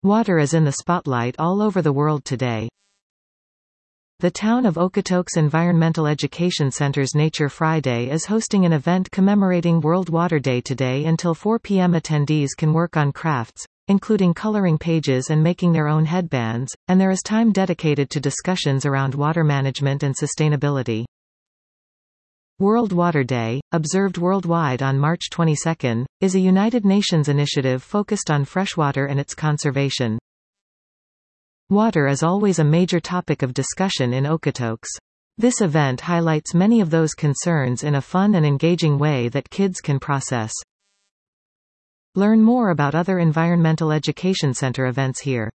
Water is in the spotlight all over the world today. The town of Okotoks Environmental Education Center's Nature Friday is hosting an event commemorating World Water Day today until 4 p.m. Attendees can work on crafts, including coloring pages and making their own headbands, and there is time dedicated to discussions around water management and sustainability. World Water Day, observed worldwide on March 22, is a United Nations initiative focused on freshwater and its conservation. Water is always a major topic of discussion in Okotoks. This event highlights many of those concerns in a fun and engaging way that kids can process. Learn more about other Environmental Education Center events here.